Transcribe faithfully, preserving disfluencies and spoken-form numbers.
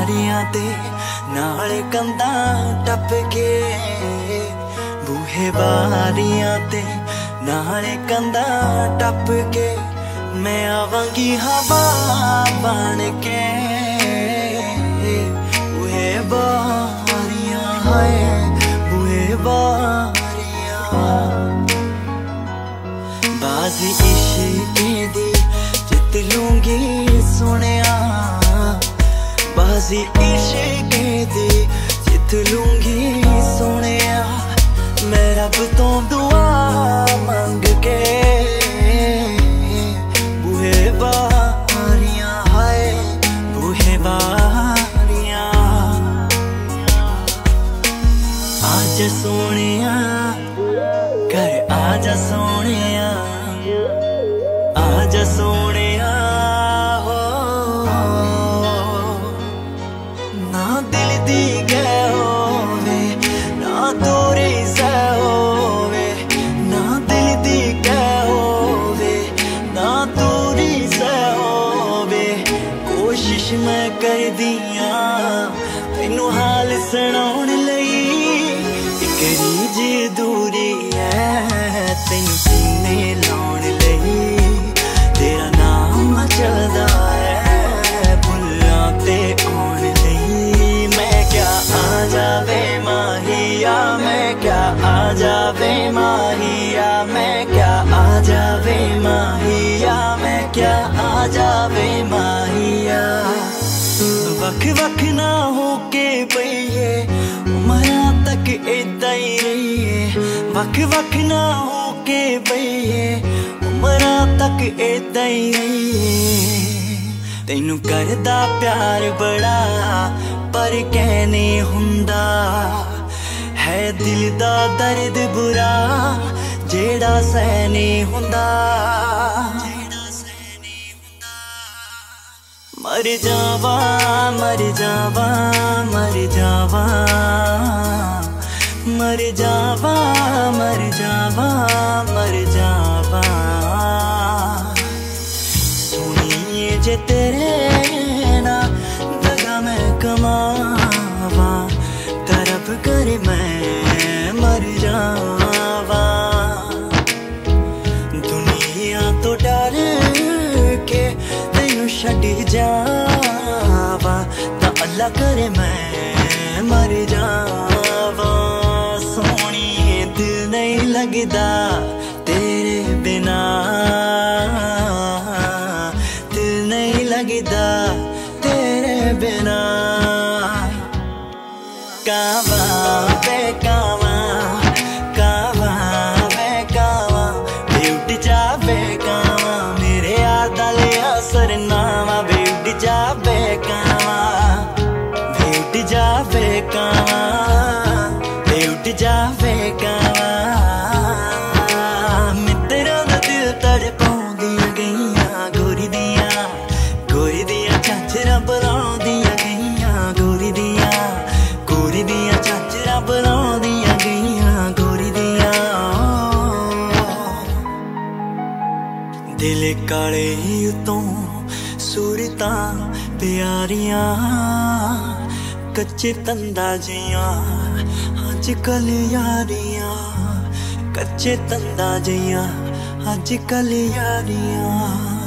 बारियां ते नाल कंधां टप के, बूहे बारियां ते नाल कंधां टप के, मैं आवांगी हवा बन के। बूहे बारियां हाय बूहे बारियां, बाजी इश्के दी जित लूंगी सुनिया, बाजी इश्के दी जित लूंगी सुनिया, मैं रब तो दुआ मंग के। बूहे बारियां हाय बूहे बारियां, आजा सोनिया घर आजा सोनिया, आजा सोनिया हो, ना दिल दी गए होवे ना दूरी से होवे, ना दिल दी गए होवे ना दूरी से होवे, कोशिश मैं कर दिया तेनू हाल सुनाउण लई, इक रीज दूरी है तेनू सीने लाउण लई, तेरा नाम चलदा है भुल्लां ते आउण लई, मैं क्या आ जावे माहिया, मैं क्या आ जावे माहिया, मैं क्या आ जावे माहिया, मैं क्या आ जावे माहिया। वख वख ना हो के पईए उमरां तक इदां ही रहीए, वख वख ना हो के पईए उमरां तक इदां ही रहीए, तैनू करदा प्यार बड़ा पर कहने हुंदा, है दिल दा दर्द बुरा जेड़ा सहने हुंदा। मर जावा मर जावा मर जावा मर जावा मर जावा मर जावा, सुनिए जे तेरे ना दगा मैं कमावा, तरफ कर मैं मर जावा, दुनिया तो डर के तेनू छड्ड जावा, ता अल्लाह करे मैं मर जावा। सोहणिए दिल नहीं लगदा तेरे बिना, दिल नहीं लगदा तेरे बिना, कावा बे कावा कावा बे कावा, वे उठ जा बे कावा, मेरे यार दा लिया सरनामा, वे उठ जा बे कावा, वे उठ जा बे कावा, वे उठ जा बे कावा, मित्तरां दा दिल तड़पाउंदियां गईयां गोरी दियां, गोरी दियां झांझरां बुलाउंदियां गईयां गोरी दियां, गोरी दियां झांझरां बुलाउंदियां गईयां गोरी दियां। दिल काले उतों सूरतां प्यारियां, कच्चे तंदा जियां अजकल यारियां, कच्चे तंदा जियां अजकल यारियां।